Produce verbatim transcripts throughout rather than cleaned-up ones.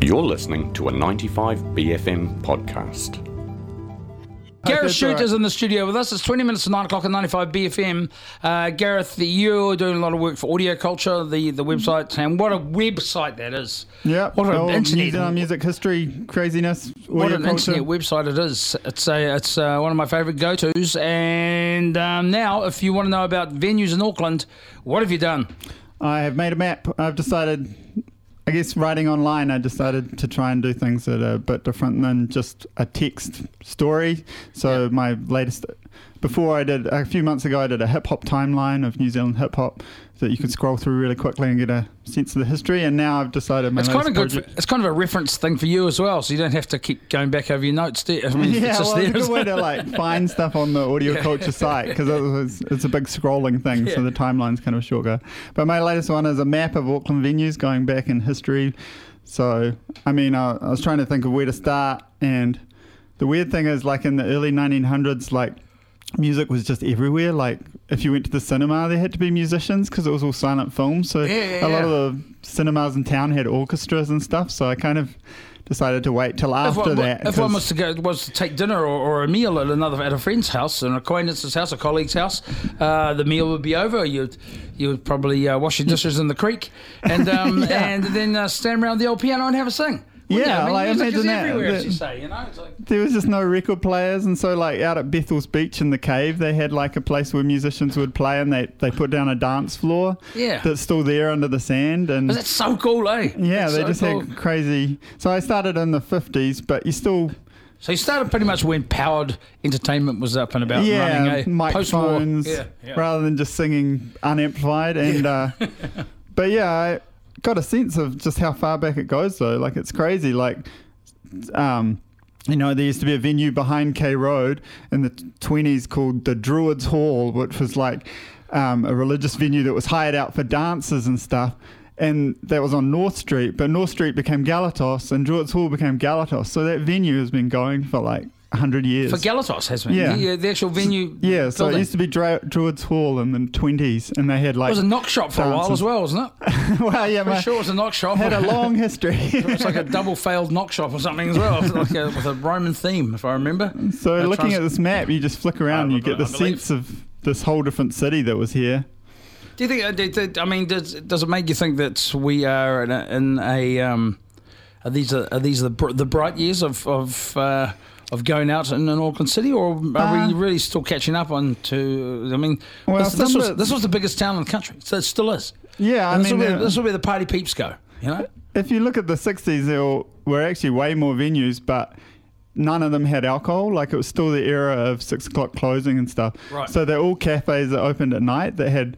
You're listening to a ninety-five B F M podcast. Gareth Shute is in the studio with us. It's twenty minutes to nine o'clock at ninety-five B F M. Uh, Gareth, you're doing a lot of work for Audio Culture, the, the website, and what a website that is. Yeah, what an oh, internet New Zealand music history craziness. What an culture. internet website it is. It's a, it's uh, one of my favourite go-tos. And um, now, if you want to know about venues in Auckland, what have you done? I have made a map. I've decided, I guess writing online, I decided to try and do things that are a bit different than just a text story. So yeah. my latest, before I did, a few months ago, I did a hip-hop timeline of New Zealand hip-hop that you could scroll through really quickly and get a sense of the history. And now I've decided my it's kind of good. project, For, it's kind of a reference thing for you as well, so you don't have to keep going back over your notes. Do you? I mean, yeah, it's just well, there, it's a good way to like find stuff on the Audio yeah. Culture site because it's, it's a big scrolling thing, yeah. so the timeline's kind of a short go. But my latest one is a map of Auckland venues going back in history. So, I mean, I, I was trying to think of where to start, and the weird thing is, like in the early nineteen hundreds, like music was just everywhere. Like if you went to the cinema, there had to be musicians because it was all silent film. So yeah, yeah, a lot yeah. of the cinemas in town had orchestras and stuff. So I kind of decided to wait till after if one, that. If one was to go, was to take dinner or, or a meal at another at a friend's house, an acquaintance's house, a colleague's house, uh, the meal would be over. You'd you would probably uh, wash your dishes in the creek, and um, yeah. and then uh, stand around the old piano and have a sing. Yeah, you? I mean, like music imagine is that. everywhere, that as you say, you know. It's like, there was just no record players, and so like out at Bethel's Beach in the cave, they had like a place where musicians would play, and they they put down a dance floor. Yeah. That's still there under the sand, and that's so cool, eh? yeah, that's they so just cool. had crazy. So I started in the fifties, but you still. So you started pretty much when powered entertainment was up and about yeah, running, eh? microphones, yeah, yeah. rather than just singing unamplified, and yeah. uh, but yeah, I got a sense of just how far back it goes though. Like it's crazy, like. Um, you know, there used to be a venue behind K Road in the twenties called the Druids Hall, which was like um, a religious venue that was hired out for dances and stuff. And that was on North Street, but North Street became Galatos and Druids Hall became Galatos. So that venue has been going for like a hundred years. For Galatos has been? Yeah. The, the actual venue Yeah, so building. it used to be Dra- Druids Hall in the twenties, and they had like... It was a knock shop for dances. a while as well, wasn't it? Well, yeah, I'm sure it was a knock shop. Had a long history. It was like a double failed knock shop or something as well, like a, with a Roman theme, if I remember. So uh, looking trans- at this map, you just flick around and you get the sense of this whole different city that was here. Do you think, uh, do, do, I mean, does, does it make you think that we are in a, in a um, are these, are, are these the, the bright years of, of uh, of going out in an Auckland City, or are uh, we really still catching up on to, I mean, well, this, this, was, this was the biggest town in the country, so it still is. Yeah, I and this mean... Will be, Uh, this will be the party peeps go, you know? If you look at the sixties, there were actually way more venues, but none of them had alcohol. Like, it was still the era of six o'clock closing and stuff. Right. So they're all cafes that opened at night that had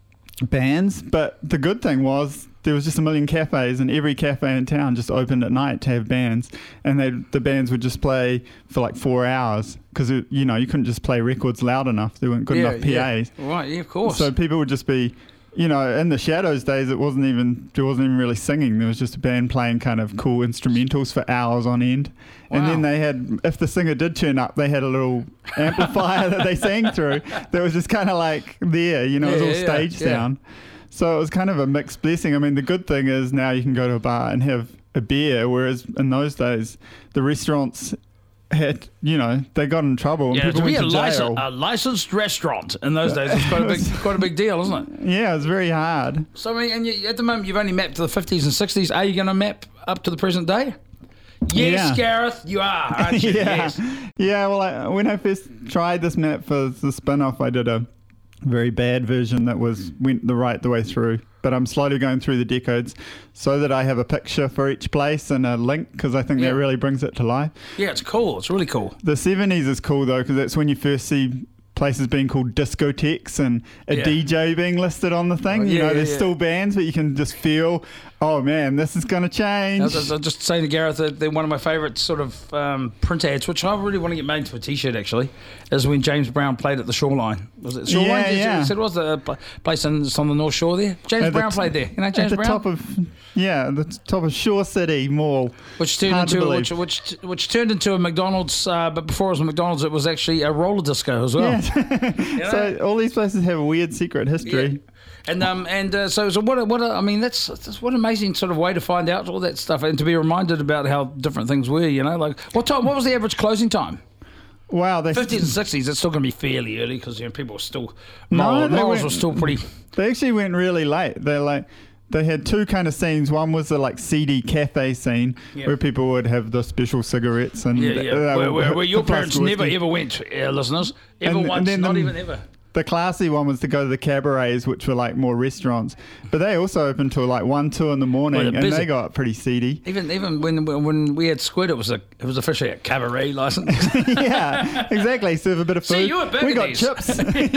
bands, but the good thing was there was just a million cafes, and every cafe in town just opened at night to have bands, and they the bands would just play for like four hours because you know you couldn't just play records loud enough. There weren't good yeah, enough P As. Yeah. Right, yeah, of course. So people would just be, you know, in the Shadows days, it wasn't even there wasn't even really singing. There was just a band playing kind of cool instrumentals for hours on end. Wow. And then they had, if the singer did turn up, they had a little amplifier that they sang through that was just kind of like there, you know, yeah, it was all yeah, stage yeah. sound. So it was kind of a mixed blessing. I mean, the good thing is now you can go to a bar and have a beer, whereas in those days, the restaurants had, you know, they got in trouble and yeah, people to be went a, to jail. lic- a licensed restaurant in those days was quite a big, quite a big deal, wasn't it? Yeah, it was very hard. So, I mean, and you, at the moment, you've only mapped to the fifties and sixties. Are you going to map up to the present day? Yes, Yeah. Gareth, you are, aren't you? yeah. Yes. Yeah, well, I, when I first tried this map for the spin-off, I did a very bad version that was went the right the way through. But I'm slowly going through the decades so that I have a picture for each place and a link, because I think Yeah. that really brings it to life. Yeah, it's cool. It's really cool. The seventies is cool, though, because that's when you first see places being called discotheques and a Yeah. D J being listed on the thing. Oh, you yeah, know, yeah, there's yeah. still bands, but you can just feel, oh, man, this is going to change. I was, I was just saying to Gareth that they're one of my favourite sort of um, print ads, which I really want to get made into a T-shirt, actually, is when James Brown played at the Shoreline. Was it Shoreline? Yeah, Did you- yeah. you said it was the pl- place in, it's on the North Shore there? James At the Brown t- played there. You know James At the Brown? top of, yeah, the top of Shore City Mall. Which turned Hard to into believe. which, which which turned into a McDonald's, uh, but before it was a McDonald's, it was actually a roller disco as well. Yeah. So all these places have a weird secret history. And um and uh, so so what a, what a, I mean that's, that's what an amazing sort of way to find out all that stuff and to be reminded about how different things were. You know, like what time? What was the average closing time? Wow, they fifties and sixties. It's still going to be fairly early because you know people were still No, morals, they morals went- were still pretty. They actually went really late. They're like, they had two kind of scenes. One was the like seedy cafe scene Yeah. where people would have the special cigarettes and Yeah, th- yeah. uh, Where, where, where your the parents Flask of never whiskey. ever went, uh, listeners. Ever And- and once, then not the- even ever. The classy one was to go to the cabarets, which were like more restaurants, but they also opened till like one, two in the morning, Well, they're and busy. they got pretty seedy. Even even when when we had Squid, it was a it was officially a cabaret license. Yeah, exactly. Serve a bit of food. See, you at we got Burgundy's. chips.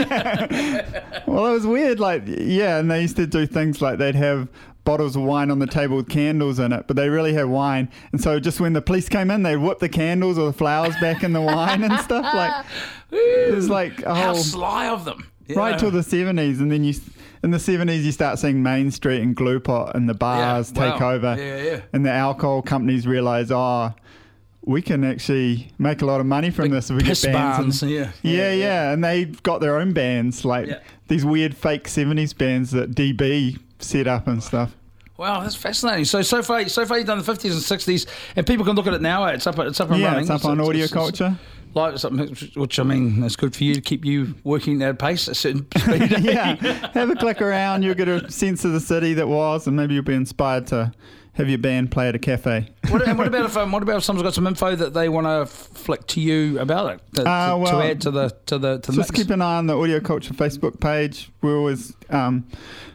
Well, it was weird. Like, yeah, and they used to do things like they'd have bottles of wine on the table with candles in it, but they really had wine. And so just when the police came in, they'd whip the candles or the flowers back in the wine and stuff. Like, it was like a How whole sly of them! You right know? till the seventies, and then you in the seventies you start seeing Main Street and Glue-Pot and the bars Yeah, take wow. over, Yeah, yeah. and the alcohol companies realize, oh, we can actually make a lot of money from Big this if we get piss bands. barns, and- yeah. yeah, Yeah, yeah, yeah. and they've got their own bands, like Yeah. these weird fake seventies bands that D B set up and stuff. Wow, that's fascinating. So so far, so far you've done the fifties and sixties, and people can look at it now. It's up, it's up and Yeah, running. it's up on Audio Culture. Like something, which I mean, that's good for you to keep you working at a pace, a certain speed. Yeah, have a click around, you'll get a sense of the city that was, and maybe you'll be inspired to have your band play at a cafe. What, and what about if um, what about if someone's got some info that they want to flick to you about it to, Uh, to, well, to add to the to the to the Just mix? keep an eye on the Audio Culture Facebook page. We're always um,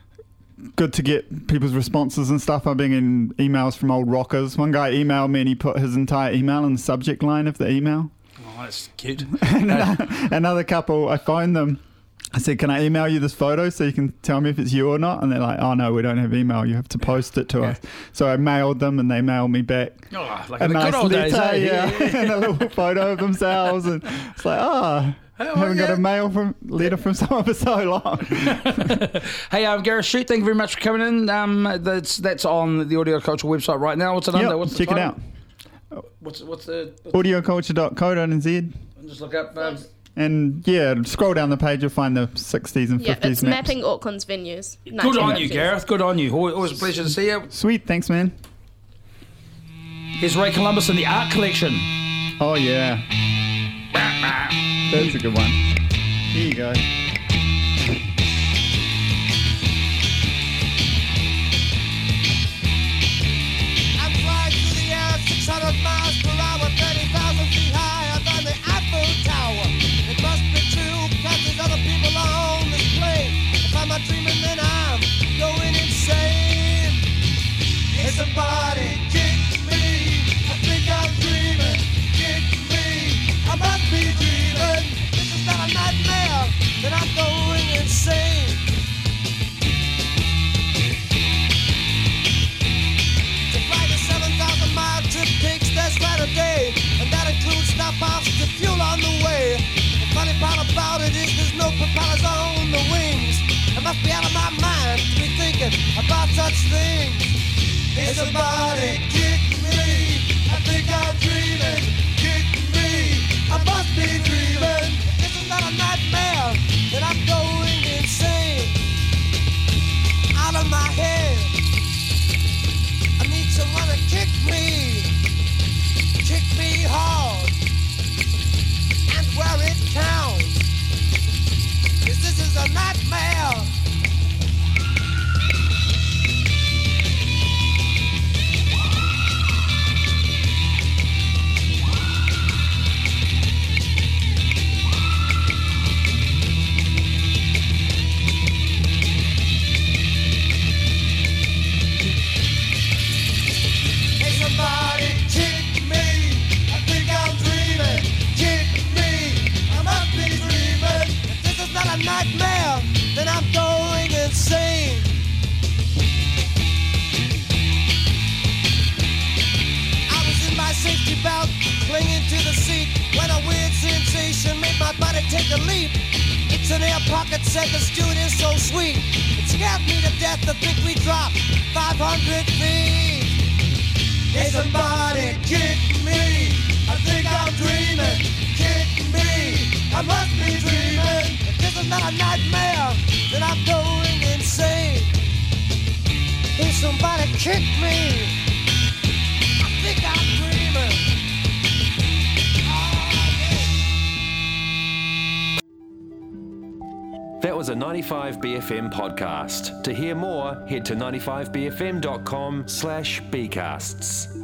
good to get people's responses and stuff. I'm being in emails from old rockers. One guy emailed me and he put his entire email in the subject line of the email. Oh, that's cute. And another, another couple, I phoned them. I said, can I email you this photo so you can tell me if it's you or not? And they're like, oh, no, we don't have email. You have to post it to Yeah. us. So I mailed them and they mailed me back Oh, like a in the nice good old days, letter, eh? yeah, and a little photo of themselves. And it's like, oh, I Oh, haven't got yeah. a mail from letter from someone for so long. Hey, um, Gareth Shoot, thank you very much for coming in. Um, that's that's on the Audio Culture website right now. What's it under? Yep, What's the check it title? out. What's what's the? What's, audio culture dot co dot n z. just look up. Um, And yeah, scroll down the page, you'll find the sixties and Yeah, fifties it's maps. mapping Auckland's venues. good on you, nineteen fifties. Gareth. Good on you. Always, always a pleasure to see you. Sweet, thanks, man. Here's Ray Columbus and the Art Collection. Oh yeah, that's a good one. Here you go. I'm flying through the air at six hundred miles per hour, thirty thousand feet higher than the Eiffel Tower. It must be true, cause there's other people on this plane. If I'm not dreaming, then I'm going insane. Hey, somebody kick me. I think I'm dreaming. Kick me. I must be dreaming. This is not a nightmare, then I'm going insane. To fly the seven thousand mile trip takes less than a day, and that includes stop-offs to fuel on the way. The funny part about it is there's no propellers on the wings. I must be out of my mind to be thinking about such things. Hey, somebody kick me. I think I'm dreaming. Kick me. I must be dreaming. If this is not a nightmare, then I'm going insane. Out of my head. I need someone to kick me, kick me hard, and where it counts. 'Cause this is a nightmare. Hey, somebody kick me. I think I'm dreaming. Kick me. I must be dreaming. If this is not a nightmare, then I'm going insane. I was in my safety belt, clinging to the seat, when a weird sensation made my body take a leap. It's an air pocket, said the steward is so sweet. It scared me to death to think we dropped five hundred feet. Hey, somebody kick me. I think I'm dreaming. Kick me. I must be dreaming. If this is not a nightmare, then I'm going insane. somebody kick me. I think I'm dreaming. Oh, yeah. That was a ninety-five B F M podcast. To hear more, head to ninety-five b f m dot com slash bcasts.